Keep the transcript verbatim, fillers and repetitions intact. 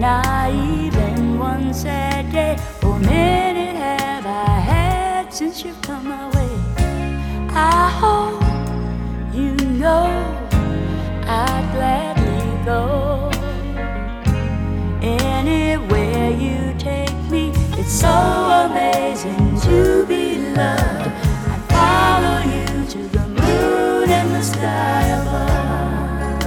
not even one sad day or minute have I had since you've come my way. I hope